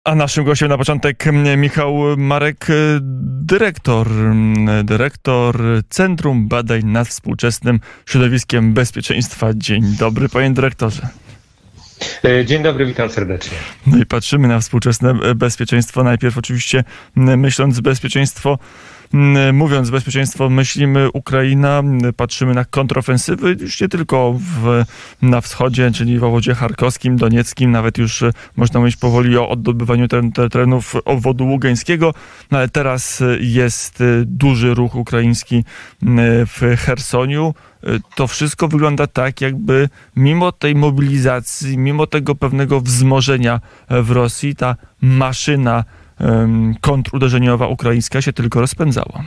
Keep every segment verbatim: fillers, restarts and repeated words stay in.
A naszym gościem na początek Michał Marek, dyrektor, dyrektor Centrum Badań nad Współczesnym Środowiskiem Bezpieczeństwa. Dzień dobry, panie dyrektorze. Dzień dobry, witam serdecznie. No i patrzymy na współczesne bezpieczeństwo. Najpierw oczywiście myśląc bezpieczeństwo, mówiąc bezpieczeństwo, myślimy Ukraina, patrzymy na kontrofensywy już nie tylko w, na wschodzie, czyli w obwodzie charkowskim, donieckim, nawet już można mówić powoli o oddobywaniu teren, terenów obwodu ługańskiego, no ale teraz jest duży ruch ukraiński w Chersoniu. To wszystko wygląda tak, jakby mimo tej mobilizacji, mimo tego pewnego wzmożenia w Rosji, ta maszyna kontruderzeniowa ukraińska się tylko rozpędzała.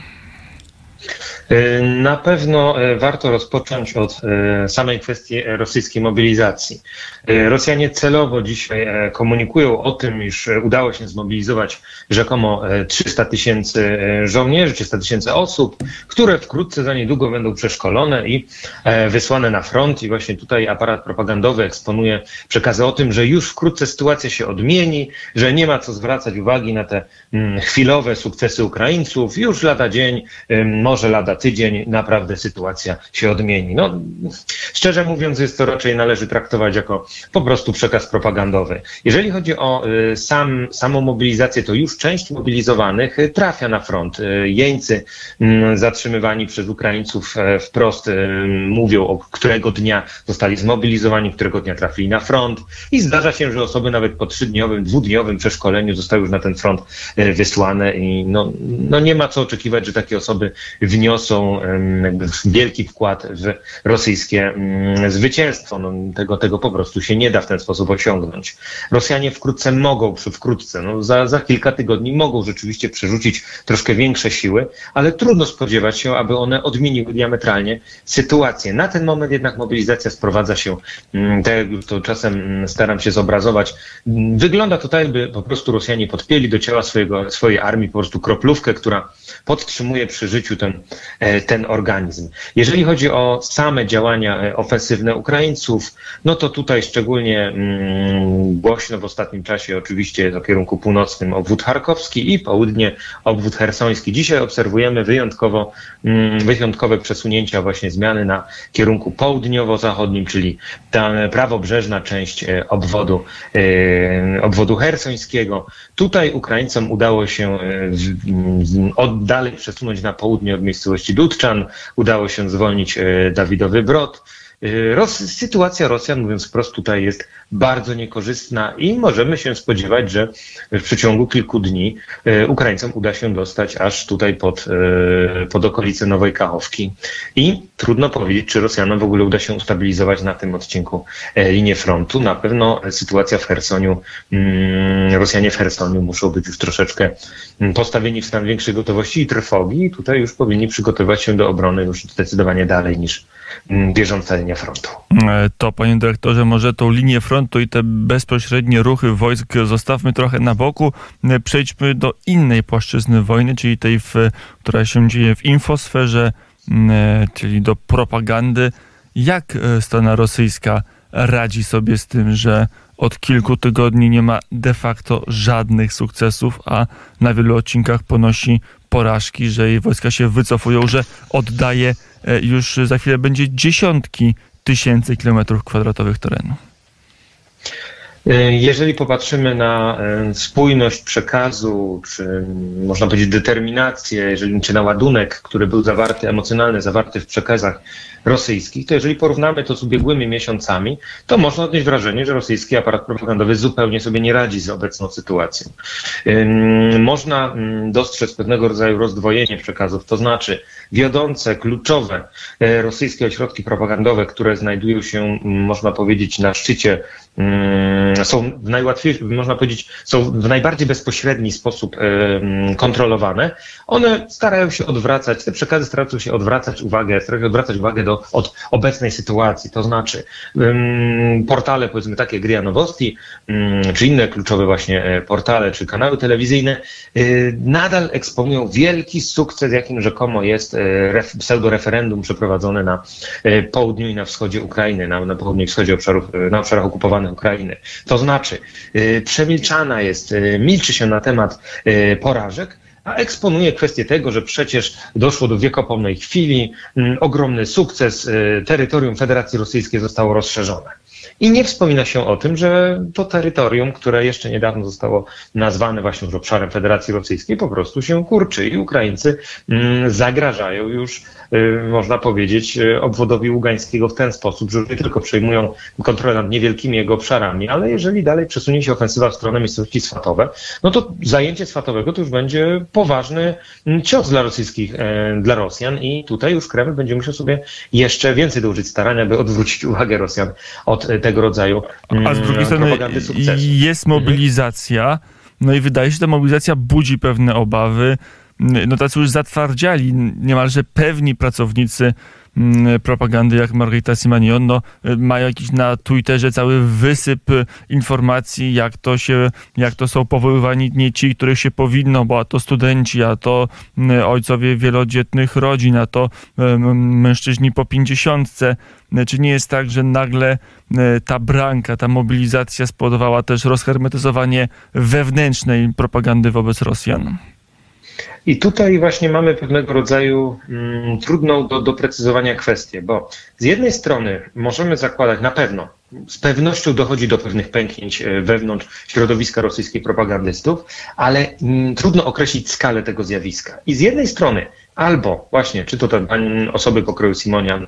Na pewno warto rozpocząć od samej kwestii rosyjskiej mobilizacji. Rosjanie celowo dzisiaj komunikują o tym, iż udało się zmobilizować rzekomo trzysta tysięcy żołnierzy, trzysta tysięcy osób, które wkrótce za niedługo będą przeszkolone i wysłane na front. I właśnie tutaj aparat propagandowy eksponuje przekazy o tym, że już wkrótce sytuacja się odmieni, że nie ma co zwracać uwagi na te chwilowe sukcesy Ukraińców. Już lada dzień, może lada tydzień, naprawdę sytuacja się odmieni. No, szczerze mówiąc, jest to raczej należy traktować jako po prostu przekaz propagandowy. Jeżeli chodzi o sam, samą mobilizację, to już część mobilizowanych trafia na front. Jeńcy zatrzymywani przez Ukraińców wprost mówią, o którego dnia zostali zmobilizowani, którego dnia trafili na front i zdarza się, że osoby nawet po trzydniowym, dwudniowym przeszkoleniu zostały już na ten front wysłane i no, no nie ma co oczekiwać, że takie osoby wniosą jakby wielki wkład w rosyjskie zwycięstwo. No, tego, tego po prostu się nie da w ten sposób osiągnąć. Rosjanie wkrótce mogą, przy wkrótce, no za, za kilka tygodni mogą rzeczywiście przerzucić troszkę większe siły, ale trudno spodziewać się, aby one odmieniły diametralnie sytuację. Na ten moment jednak mobilizacja sprowadza się, tak jak już to czasem staram się zobrazować, wygląda to tak, jakby po prostu Rosjanie podpięli do ciała swojego, swojej armii po prostu kroplówkę, która podtrzymuje przy życiu ten, ten organizm. Jeżeli chodzi o same działania ofensywne Ukraińców, no to tutaj szczególnie mm, głośno w ostatnim czasie oczywiście do kierunku północnym obwód charkowski i południe obwód chersoński. Dzisiaj obserwujemy wyjątkowo, mm, wyjątkowe przesunięcia, właśnie zmiany na kierunku południowo-zachodnim, czyli ta prawobrzeżna część obwodu, e, obwodu chersońskiego. Tutaj Ukraińcom udało się w, w, od dalej przesunąć na południe od miejscowości Dudczan, udało się zwolnić Dawidowy Brod. Ros- sytuacja Rosjan, mówiąc wprost, tutaj jest bardzo niekorzystna i możemy się spodziewać, że w przeciągu kilku dni Ukraińcom uda się dostać aż tutaj pod, pod okolice Nowej Kachowki. I trudno powiedzieć, czy Rosjanom w ogóle uda się ustabilizować na tym odcinku linię frontu. Na pewno sytuacja w Chersoniu, Rosjanie w Chersoniu muszą być już troszeczkę postawieni w stan większej gotowości i trwogi i tutaj już powinni przygotować się do obrony już zdecydowanie dalej niż bieżąca linia frontu. To, panie dyrektorze, może tą linię frontu i te bezpośrednie ruchy wojsk zostawmy trochę na boku. Przejdźmy do innej płaszczyzny wojny, czyli tej, w, która się dzieje w infosferze, czyli do propagandy. Jak strona rosyjska radzi sobie z tym, że od kilku tygodni nie ma de facto żadnych sukcesów, a na wielu odcinkach ponosi porażki, że jej wojska się wycofują, że oddaje już za chwilę będzie dziesiątki tysięcy kilometrów kwadratowych terenu? Jeżeli popatrzymy na spójność przekazu, czy można powiedzieć determinację, jeżeli, czy na ładunek, który był zawarty, emocjonalny, zawarty w przekazach rosyjskich, to jeżeli porównamy to z ubiegłymi miesiącami, to można odnieść wrażenie, że rosyjski aparat propagandowy zupełnie sobie nie radzi z obecną sytuacją. Można dostrzec pewnego rodzaju rozdwojenie przekazów, to znaczy wiodące, kluczowe rosyjskie ośrodki propagandowe, które znajdują się, można powiedzieć, na szczycie, są w najłatwiejszy, można powiedzieć, są w najbardziej bezpośredni sposób kontrolowane. One starają się odwracać, te przekazy starają się odwracać uwagę, starają się odwracać uwagę do, od obecnej sytuacji. To znaczy portale, powiedzmy takie Gria Nowosti, czy inne kluczowe właśnie portale, czy kanały telewizyjne nadal eksponują wielki sukces, jakim rzekomo jest pseudoreferendum przeprowadzone na południu i na wschodzie Ukrainy, na, na południu i wschodzie obszarów, na obszarach okupowanych strony Ukrainy. To znaczy, przemilczana jest, milczy się na temat porażek, a eksponuje kwestię tego, że przecież doszło do wiekopomnej chwili, ogromny sukces, terytorium Federacji Rosyjskiej zostało rozszerzone. I nie wspomina się o tym, że to terytorium, które jeszcze niedawno zostało nazwane właśnie już obszarem Federacji Rosyjskiej, po prostu się kurczy i Ukraińcy zagrażają już, można powiedzieć, obwodowi Ługańskiego w ten sposób, że nie tylko przejmują kontrolę nad niewielkimi jego obszarami, ale jeżeli dalej przesunie się ofensywa w stronę miejscowości Swatowe, no to zajęcie Swatowego to już będzie poważny cios dla rosyjskich, dla Rosjan i tutaj już Kreml będzie musiał sobie jeszcze więcej dołożyć starania, by odwrócić uwagę Rosjan od tego rodzaju propagandy sukcesu. A z drugiej strony jest mobilizacja, no i wydaje się, że ta mobilizacja budzi pewne obawy. No tacy już zatwardziali, niemalże pewni pracownicy propagandy jak Margarita Simonyan, no, mają jakiś na Twitterze cały wysyp informacji, jak to się, jak to są powoływani nie ci, których się powinno, bo a to studenci, a to ojcowie wielodzietnych rodzin, a to mężczyźni po pięćdziesiątce. Czy nie jest tak, że nagle ta branka, ta mobilizacja spowodowała też rozhermetyzowanie wewnętrznej propagandy wobec Rosjan? I tutaj właśnie mamy pewnego rodzaju mm, trudną do doprecyzowania kwestię, bo z jednej strony możemy zakładać na pewno, z pewnością dochodzi do pewnych pęknięć wewnątrz środowiska rosyjskich propagandystów, ale mm, trudno określić skalę tego zjawiska. I z jednej strony albo właśnie, czy to te osoby pokroju Simonyan,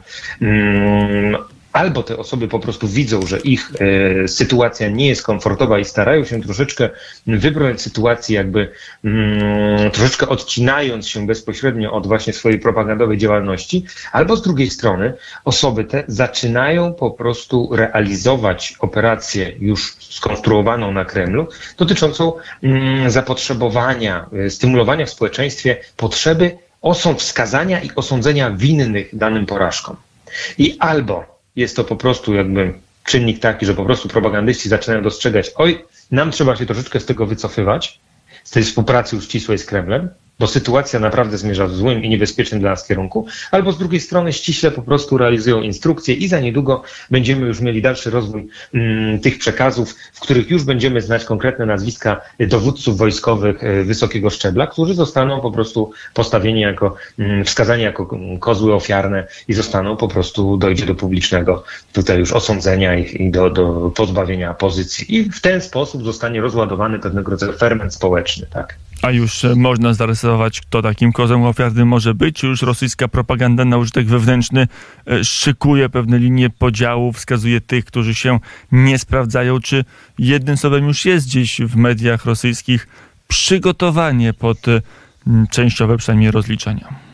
mm, albo te osoby po prostu widzą, że ich e, sytuacja nie jest komfortowa i starają się troszeczkę wybrać sytuacji jakby mm, troszeczkę odcinając się bezpośrednio od właśnie swojej propagandowej działalności, albo z drugiej strony osoby te zaczynają po prostu realizować operację już skonstruowaną na Kremlu dotyczącą mm, zapotrzebowania, e, stymulowania w społeczeństwie potrzeby osąd wskazania i osądzenia winnych danym porażkom. I albo jest to po prostu jakby czynnik taki, że po prostu propagandyści zaczynają dostrzegać, oj, nam trzeba się troszeczkę z tego wycofywać, z tej współpracy już ścisłej z Kremlem, bo sytuacja naprawdę zmierza w złym i niebezpiecznym dla nas kierunku, albo z drugiej strony ściśle po prostu realizują instrukcje i za niedługo będziemy już mieli dalszy rozwój mm, tych przekazów, w których już będziemy znać konkretne nazwiska dowódców wojskowych y, wysokiego szczebla, którzy zostaną po prostu postawieni jako, mm, wskazani jako kozły ofiarne i zostaną po prostu, dojdzie do publicznego tutaj już osądzenia ich i do, do pozbawienia pozycji. I w ten sposób zostanie rozładowany pewnego rodzaju ferment społeczny, tak? A już można zarysować, kto takim kozłem ofiarnym może być? Czy już rosyjska propaganda na użytek wewnętrzny szykuje pewne linie podziału, wskazuje tych, którzy się nie sprawdzają? Czy jednym słowem już jest gdzieś w mediach rosyjskich przygotowanie pod częściowe przynajmniej rozliczenia?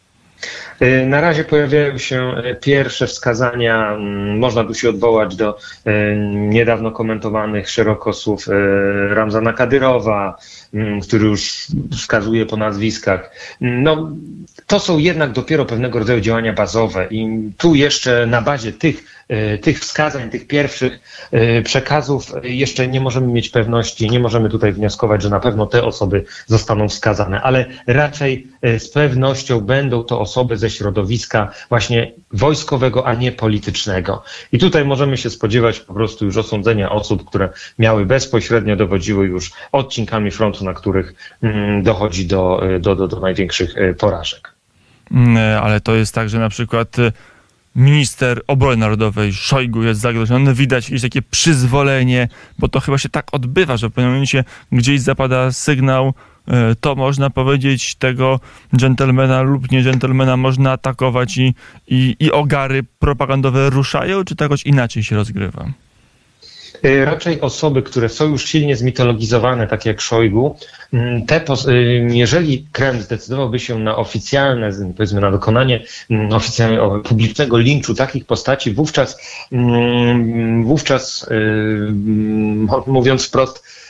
Na razie pojawiają się pierwsze wskazania, można tu się odwołać do niedawno komentowanych szeroko słów Ramzana Kadyrowa, który już wskazuje po nazwiskach. No, to są jednak dopiero pewnego rodzaju działania bazowe i tu jeszcze na bazie tych, tych wskazań, tych pierwszych przekazów jeszcze nie możemy mieć pewności, nie możemy tutaj wnioskować, że na pewno te osoby zostaną wskazane, ale raczej z pewnością będą to osoby ze środowiska właśnie wojskowego, a nie politycznego. I tutaj możemy się spodziewać po prostu już osądzenia osób, które miały bezpośrednio, dowodziły już odcinkami frontu, na których dochodzi do, do, do, do największych porażek. Ale to jest tak, że na przykład minister obrony narodowej Szojgu jest zagrożony, widać jakieś takie przyzwolenie, bo to chyba się tak odbywa, że w pewnym momencie gdzieś zapada sygnał, to można powiedzieć, tego dżentelmena lub nie dżentelmena można atakować i, i, i ogary propagandowe ruszają, czy to jakoś inaczej się rozgrywa? Raczej osoby, które są już silnie zmitologizowane, tak jak Szojgu, te, jeżeli Kreml zdecydowałby się na oficjalne, powiedzmy na dokonanie oficjalnego, publicznego linczu takich postaci, wówczas, wówczas mówiąc wprost,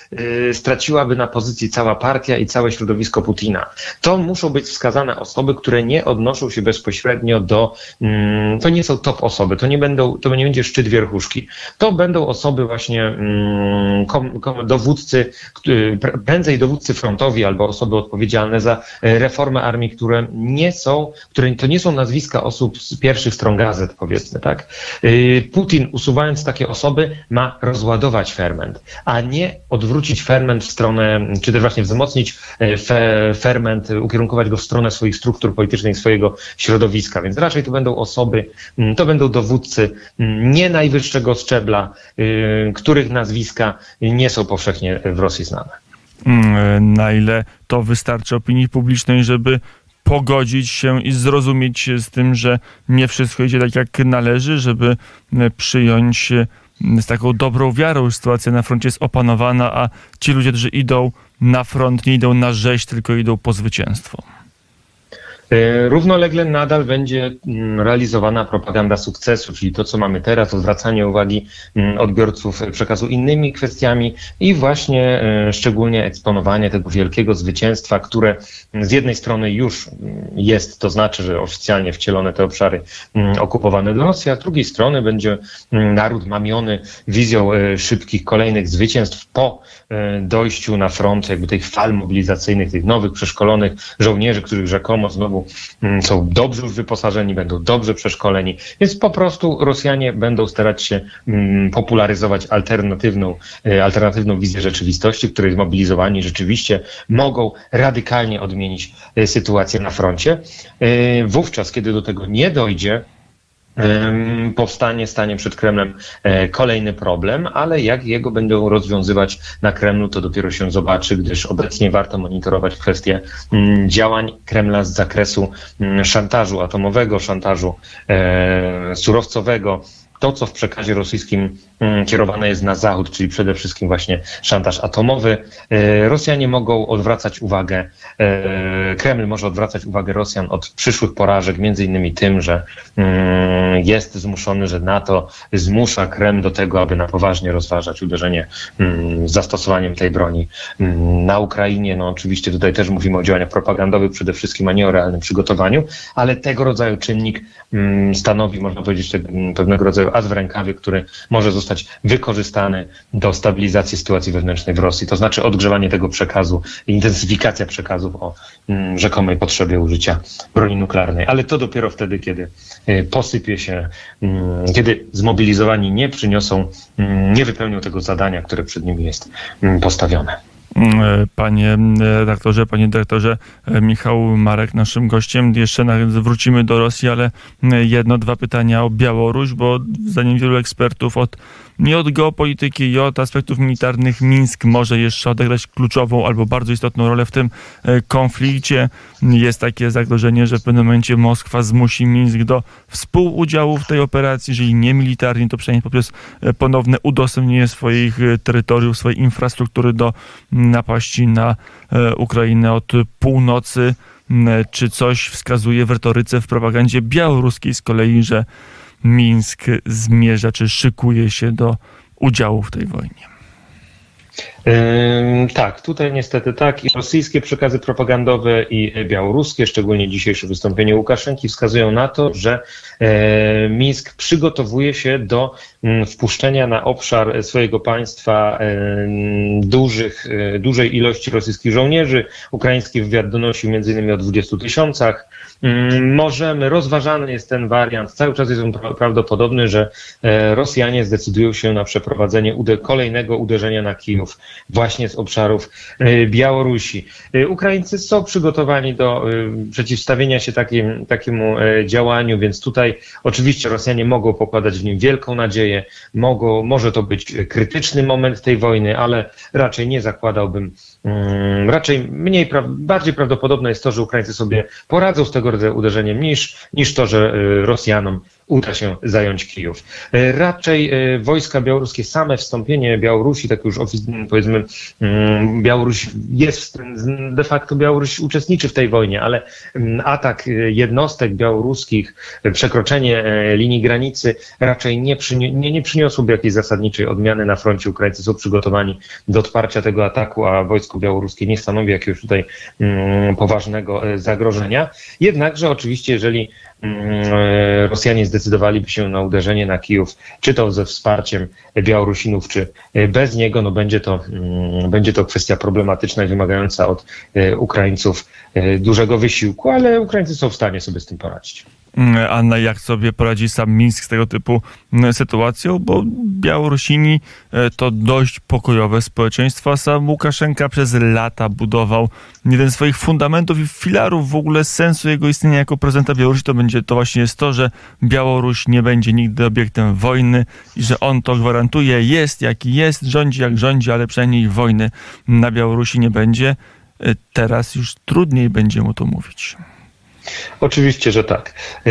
straciłaby na pozycji cała partia i całe środowisko Putina. To muszą być wskazane osoby, które nie odnoszą się bezpośrednio do, to nie są top osoby, to nie będą, to nie będzie szczyt wierchuszki. To będą osoby właśnie kom, kom, dowódcy, prędzej dowódcy frontowi albo osoby odpowiedzialne za reformę armii, które nie są, które to nie są nazwiska osób z pierwszych stron gazet, powiedzmy, tak? Putin, usuwając takie osoby, ma rozładować ferment, a nie odwrócić ferment w stronę, czy też właśnie wzmocnić fe, ferment, ukierunkować go w stronę swoich struktur politycznych, swojego środowiska. Więc raczej to będą osoby, to będą dowódcy nie najwyższego szczebla, których nazwiska nie są powszechnie w Rosji znane. Na ile to wystarczy opinii publicznej, żeby pogodzić się i zrozumieć się z tym, że nie wszystko idzie tak, jak należy, żeby przyjąć z taką dobrą wiarą, że sytuacja na froncie jest opanowana, a ci ludzie, którzy idą na front, nie idą na rzeź, tylko idą po zwycięstwo. Równolegle nadal będzie realizowana propaganda sukcesu, czyli to, co mamy teraz, odwracanie uwagi odbiorców przekazu innymi kwestiami i właśnie szczególnie eksponowanie tego wielkiego zwycięstwa, które z jednej strony już jest, to znaczy, że oficjalnie wcielone te obszary okupowane do Rosji, a z drugiej strony będzie naród mamiony wizją szybkich kolejnych zwycięstw po dojściu na front jakby tych fal mobilizacyjnych, tych nowych, przeszkolonych żołnierzy, których rzekomo znowu są dobrze już wyposażeni, będą dobrze przeszkoleni, więc po prostu Rosjanie będą starać się popularyzować alternatywną, alternatywną wizję rzeczywistości, w której zmobilizowani rzeczywiście mogą radykalnie odmienić sytuację na froncie. Wówczas, kiedy do tego nie dojdzie, powstanie, stanie przed Kremlem kolejny problem, ale jak jego będą rozwiązywać na Kremlu, to dopiero się zobaczy, gdyż obecnie warto monitorować kwestie działań Kremla z zakresu szantażu atomowego, szantażu surowcowego. To, co w przekazie rosyjskim kierowane jest na zachód, czyli przede wszystkim właśnie szantaż atomowy. Rosjanie mogą odwracać uwagę, Kreml może odwracać uwagę Rosjan od przyszłych porażek, między innymi tym, że jest zmuszony, że NATO zmusza Kreml do tego, aby na poważnie rozważać uderzenie z zastosowaniem tej broni na Ukrainie. No oczywiście tutaj też mówimy o działaniach propagandowych przede wszystkim, a nie o realnym przygotowaniu, ale tego rodzaju czynnik stanowi, można powiedzieć, pewnego rodzaju as w rękawie, który może zostać wykorzystany do stabilizacji sytuacji wewnętrznej w Rosji. To znaczy odgrzewanie tego przekazu, intensyfikacja przekazów o mm, rzekomej potrzebie użycia broni nuklearnej. Ale to dopiero wtedy, kiedy y, posypie się, y, kiedy zmobilizowani nie przyniosą, y, nie wypełnią tego zadania, które przed nimi jest y, postawione. Panie redaktorze, panie dyrektorze, Michał Marek naszym gościem. Jeszcze wrócimy do Rosji, ale jedno, dwa pytania o Białoruś, bo zdaniem wielu ekspertów od nie od geopolityki i od aspektów militarnych Mińsk może jeszcze odegrać kluczową albo bardzo istotną rolę w tym konflikcie. Jest takie zagrożenie, że w pewnym momencie Moskwa zmusi Mińsk do współudziału w tej operacji, jeżeli nie militarnie, to przynajmniej poprzez ponowne udostępnienie swoich terytoriów, swojej infrastruktury do napaści na Ukrainę od północy. Czy coś wskazuje w retoryce, w propagandzie białoruskiej z kolei, że Mińsk zmierza, czy szykuje się do udziału w tej wojnie? Yy, tak, tutaj niestety tak. I rosyjskie przekazy propagandowe i białoruskie, szczególnie dzisiejsze wystąpienie Łukaszenki, wskazują na to, że e, Mińsk przygotowuje się do m, wpuszczenia na obszar swojego państwa e, dużych, e, dużej ilości rosyjskich żołnierzy. Ukraiński wywiad donosił między innymi o dwudziestu tysiącach. Możemy, rozważany jest ten wariant, cały czas jest on prawdopodobny, że Rosjanie zdecydują się na przeprowadzenie ude- kolejnego uderzenia na Kijów właśnie z obszarów Białorusi. Ukraińcy są przygotowani do przeciwstawienia się takim, takiemu działaniu, więc tutaj oczywiście Rosjanie mogą pokładać w nim wielką nadzieję, mogą, może to być krytyczny moment tej wojny, ale raczej nie zakładałbym, raczej mniej, bardziej prawdopodobne jest to, że Ukraińcy sobie poradzą z tego rodzaju uderzeniem niż, niż to, że Rosjanom uda się zająć Kijów. Raczej wojska białoruskie, same wstąpienie Białorusi, tak już powiedzmy, Białoruś jest, de facto Białoruś uczestniczy w tej wojnie, ale atak jednostek białoruskich, przekroczenie linii granicy raczej nie, przyni- nie, nie przyniosłoby jakiejś zasadniczej odmiany na froncie. Ukraińcy są przygotowani do odparcia tego ataku, a wojsko białoruskie nie stanowi jakiegoś tutaj mm, poważnego zagrożenia. Jednakże oczywiście, jeżeli Rosjanie zdecydowaliby się na uderzenie na Kijów, czy to ze wsparciem Białorusinów, czy bez niego, no będzie to, będzie to kwestia problematyczna i wymagająca od Ukraińców dużego wysiłku, ale Ukraińcy są w stanie sobie z tym poradzić. Anna, jak sobie poradzi sam Mińsk z tego typu sytuacją? Bo Białorusini to dość pokojowe społeczeństwo. Sam Łukaszenka przez lata budował jeden z swoich fundamentów i filarów w ogóle sensu jego istnienia jako prezydenta Białorusi. To będzie to właśnie jest to, że Białoruś nie będzie nigdy obiektem wojny i że on to gwarantuje. Jest jaki jest, rządzi jak rządzi, ale przynajmniej wojny na Białorusi nie będzie. Teraz już trudniej będzie mu to mówić. Oczywiście, że tak.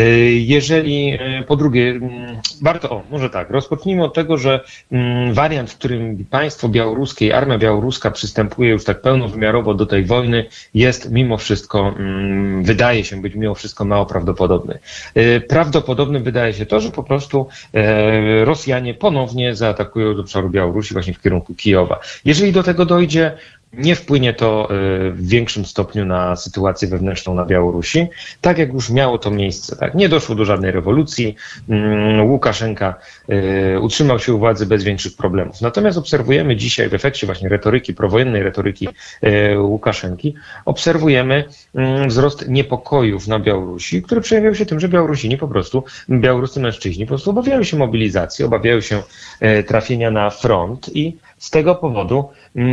Jeżeli, po drugie, warto, o, może tak, rozpocznijmy od tego, że wariant, w którym państwo białoruskie i armia białoruska przystępuje już tak pełnowymiarowo do tej wojny, jest mimo wszystko, wydaje się być mimo wszystko mało prawdopodobny. Prawdopodobnym wydaje się to, że po prostu Rosjanie ponownie zaatakują do obszaru Białorusi właśnie w kierunku Kijowa. Jeżeli do tego dojdzie, nie wpłynie to w większym stopniu na sytuację wewnętrzną na Białorusi, tak jak już miało to miejsce. Tak? Nie doszło do żadnej rewolucji. Łukaszenka utrzymał się u władzy bez większych problemów. Natomiast obserwujemy dzisiaj w efekcie właśnie retoryki, prowojennej retoryki Łukaszenki, obserwujemy wzrost niepokojów na Białorusi, które przejawiają się tym, że Białorusini po prostu, białoruscy mężczyźni po prostu obawiają się mobilizacji, obawiają się trafienia na front i z tego powodu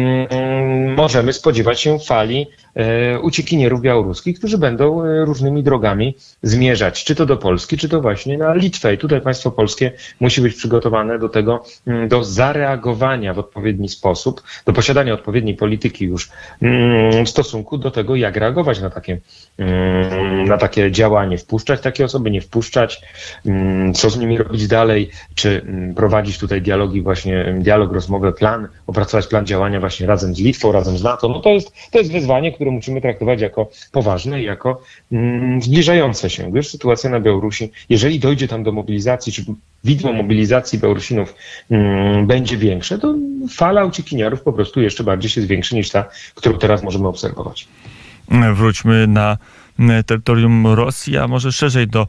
mm, możemy spodziewać się fali e, uciekinierów białoruskich, którzy będą e, różnymi drogami zmierzać, czy to do Polski, czy to właśnie na Litwę. I tutaj państwo polskie musi być przygotowane do tego, mm, do zareagowania w odpowiedni sposób, do posiadania odpowiedniej polityki już mm, w stosunku do tego, jak reagować na takie, mm, na takie działanie. Wpuszczać takie osoby, nie wpuszczać, mm, co z nimi robić dalej, czy mm, prowadzić tutaj dialogi, właśnie dialog, rozmowę, plan, opracować plan działania właśnie razem z Litwą, razem z NATO, no to jest, to jest wyzwanie, które musimy traktować jako poważne i jako mm, zbliżające się, gdyż sytuacja na Białorusi, jeżeli dojdzie tam do mobilizacji, czy widmo mobilizacji Białorusinów mm, będzie większe, to fala uciekinierów po prostu jeszcze bardziej się zwiększy niż ta, którą teraz możemy obserwować. Wróćmy na terytorium Rosji, a może szerzej do,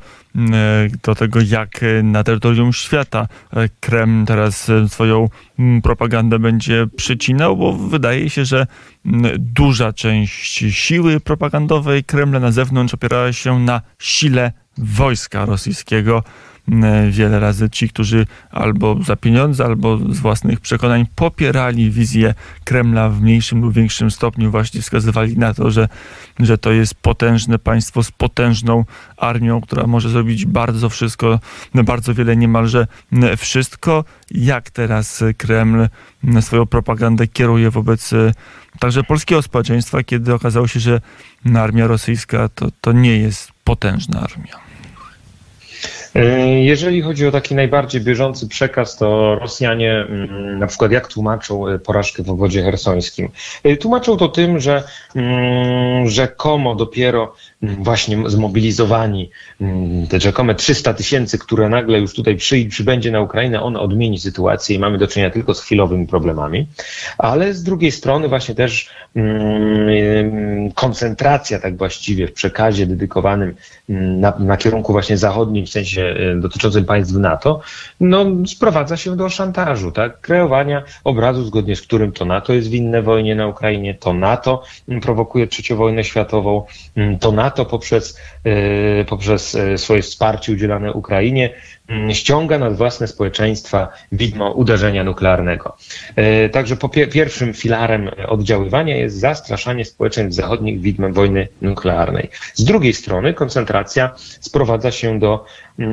do tego, jak na terytorium świata Kreml teraz swoją propagandę będzie przycinał, bo wydaje się, że duża część siły propagandowej Kremla na zewnątrz opiera się na sile wojska rosyjskiego. Wiele razy ci, którzy albo za pieniądze, albo z własnych przekonań popierali wizję Kremla w mniejszym lub większym stopniu, właśnie wskazywali na to, że, że to jest potężne państwo z potężną armią, która może zrobić bardzo wszystko, bardzo wiele, niemalże wszystko. Jak teraz Kreml swoją propagandę kieruje wobec także polskiego społeczeństwa, kiedy okazało się, że armia rosyjska to, to nie jest potężna armia? Jeżeli chodzi o taki najbardziej bieżący przekaz, to Rosjanie na przykład jak tłumaczą porażkę w obwodzie hersońskim? Tłumaczą to tym, że rzekomo dopiero właśnie zmobilizowani te rzekome trzysta tysięcy, które nagle już tutaj przy, przybędzie na Ukrainę, on odmieni sytuację i mamy do czynienia tylko z chwilowymi problemami. Ale z drugiej strony właśnie też koncentracja tak właściwie w przekazie dedykowanym na, na kierunku właśnie zachodnim, w sensie dotyczącym państw NATO, no sprowadza się do szantażu, tak? Kreowania obrazu, zgodnie z którym to NATO jest winne wojnie na Ukrainie, to NATO prowokuje trzecią wojnę światową, to NATO poprzez, poprzez swoje wsparcie udzielane Ukrainie ściąga nad własne społeczeństwa widmo uderzenia nuklearnego. Także po pie- pierwszym filarem oddziaływania jest zastraszanie społeczeństw zachodnich widmem wojny nuklearnej. Z drugiej strony koncentracja sprowadza się do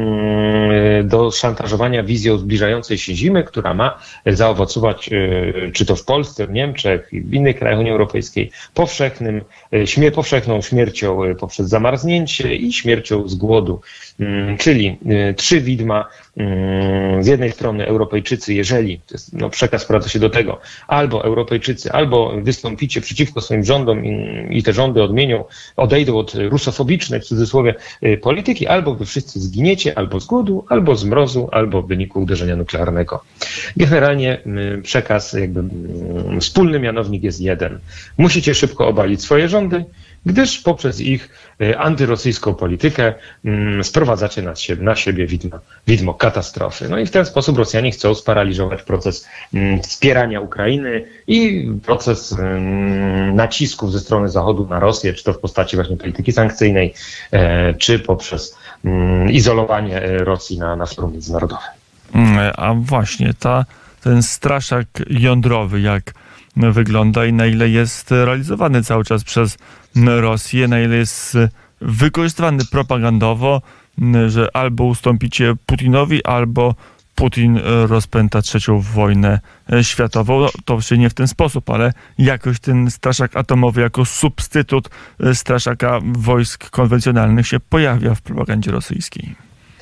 do szantażowania wizją zbliżającej się zimy, która ma zaowocować, czy to w Polsce, w Niemczech i w innych krajach Unii Europejskiej, powszechnym, śmie, powszechną śmiercią poprzez zamarznięcie i śmiercią z głodu. Czyli trzy widma. Z jednej strony Europejczycy, jeżeli, to jest, no, przekaz sprowadza się do tego, albo Europejczycy, albo wystąpicie przeciwko swoim rządom i, i te rządy odmienią, odejdą od rusofobicznej, w cudzysłowie, polityki, albo wy wszyscy zginiecie, albo z głodu, albo z mrozu, albo w wyniku uderzenia nuklearnego. Generalnie przekaz, jakby wspólny mianownik jest jeden. Musicie szybko obalić swoje rządy, gdyż poprzez ich antyrosyjską politykę sprowadzacie na siebie, na siebie widmo, widmo katastrofy. No i w ten sposób Rosjanie chcą sparaliżować proces wspierania Ukrainy i proces nacisków ze strony Zachodu na Rosję, czy to w postaci właśnie polityki sankcyjnej, czy poprzez izolowanie Rosji na, na forum międzynarodowym. A właśnie, ta, ten straszak jądrowy, jak wygląda i na ile jest realizowany cały czas przez Rosję, na ile jest wykorzystywany propagandowo, że albo ustąpicie Putinowi, albo Putin rozpęta trzecią wojnę światową. No, to oczywiście nie w ten sposób, ale jakoś ten straszak atomowy jako substytut straszaka wojsk konwencjonalnych się pojawia w propagandzie rosyjskiej.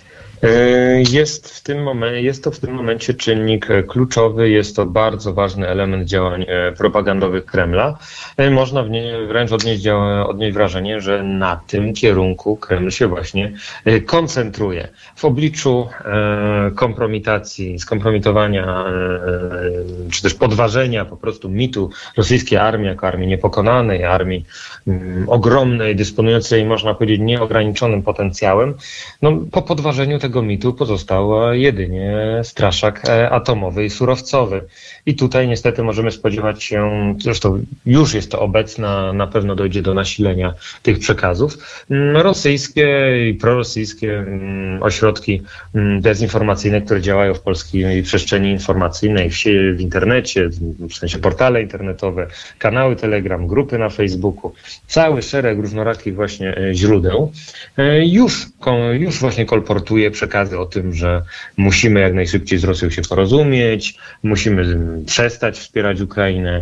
Jest, w tym momencie, jest to w tym momencie czynnik kluczowy, jest to bardzo ważny element działań propagandowych Kremla. Można w nie, wręcz odnieść, odnieść wrażenie, że na tym kierunku Kreml się właśnie koncentruje. W obliczu kompromitacji, skompromitowania, czy też podważenia po prostu mitu rosyjskiej armii jako armii niepokonanej, armii ogromnej, dysponującej, można powiedzieć, nieograniczonym potencjałem, no, po podważeniu tego tego mitu pozostał jedynie straszak atomowy i surowcowy. I tutaj niestety możemy spodziewać się, zresztą już jest to obecne, na pewno dojdzie do nasilenia tych przekazów. Rosyjskie i prorosyjskie ośrodki dezinformacyjne, które działają w polskiej przestrzeni informacyjnej, w, sie- w internecie, w sensie portale internetowe, kanały Telegram, grupy na Facebooku, cały szereg różnorakich właśnie źródeł już, już właśnie kolportuje przekazy o tym, że musimy jak najszybciej z Rosją się porozumieć, musimy przestać wspierać Ukrainę,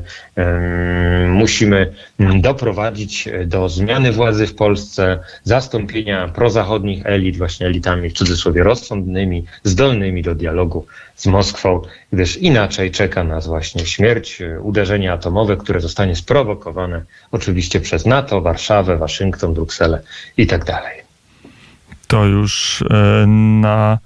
musimy doprowadzić do zmiany władzy w Polsce, zastąpienia prozachodnich elit właśnie elitami w cudzysłowie rozsądnymi, zdolnymi do dialogu z Moskwą, gdyż inaczej czeka nas właśnie śmierć, uderzenie atomowe, które zostanie sprowokowane oczywiście przez NATO, Warszawę, Waszyngton, Brukselę i tak dalej. To już na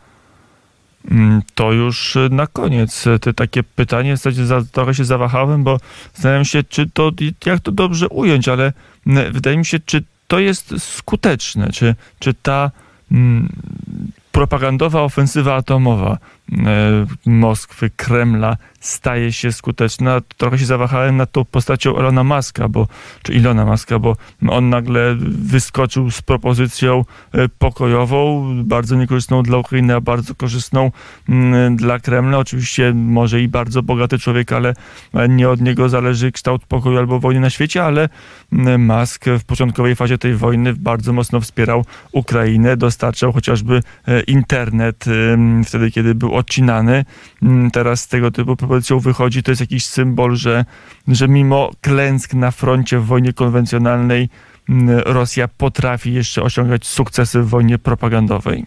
to już na koniec. Te takie pytanie, w zasadzie za, trochę się zawahałem, bo zastanawiam się, czy to, jak to dobrze ująć, ale wydaje mi się, czy to jest skuteczne, czy, czy ta mm, propagandowa ofensywa atomowa Moskwy, Kremla staje się skuteczna. Trochę się zawahałem nad tą postacią Elona Muska, bo, czy Ilona Muska, bo on nagle wyskoczył z propozycją pokojową, bardzo niekorzystną dla Ukrainy, a bardzo korzystną dla Kremla. Oczywiście może i bardzo bogaty człowiek, ale nie od niego zależy kształt pokoju albo wojny na świecie, ale Musk w początkowej fazie tej wojny bardzo mocno wspierał Ukrainę, dostarczał chociażby internet wtedy, kiedy był odcinany. Teraz z tego typu propozycją wychodzi, to jest jakiś symbol, że, że mimo klęsk na froncie w wojnie konwencjonalnej Rosja potrafi jeszcze osiągać sukcesy w wojnie propagandowej.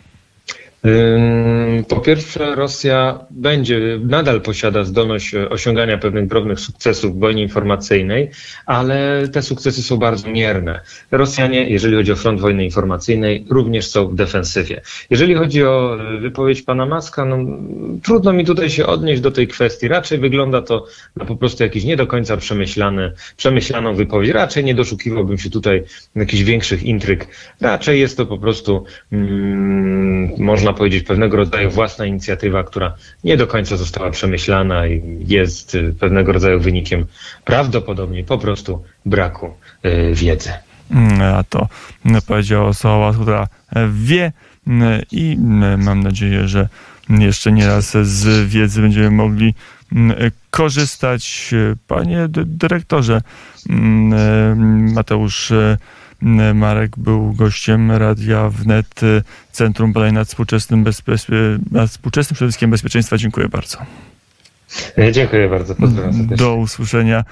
Po pierwsze, Rosja będzie, nadal posiada zdolność osiągania pewnych drobnych sukcesów w wojnie informacyjnej, ale te sukcesy są bardzo mierne. Rosjanie, jeżeli chodzi o front wojny informacyjnej, również są w defensywie. Jeżeli chodzi o wypowiedź pana Muska, no, trudno mi tutaj się odnieść do tej kwestii. Raczej wygląda to na po prostu jakiś nie do końca przemyślany, przemyślaną wypowiedź. Raczej nie doszukiwałbym się tutaj jakichś większych intryg. Raczej jest to po prostu, mm, można powiedzieć, pewnego rodzaju własna inicjatywa, która nie do końca została przemyślana i jest pewnego rodzaju wynikiem prawdopodobnie po prostu braku y, wiedzy. A to powiedziała osoba, która wie i mam nadzieję, że jeszcze nie raz z wiedzy będziemy mogli korzystać. Panie dyrektorze, Mateusz Marek był gościem Radia Wnet, Centrum Badań nad Współczesnym, bezpie- nad współczesnym Środowiskiem Bezpieczeństwa. Dziękuję bardzo. Dziękuję bardzo. Pozdrawiam serdecznie. Do usłyszenia.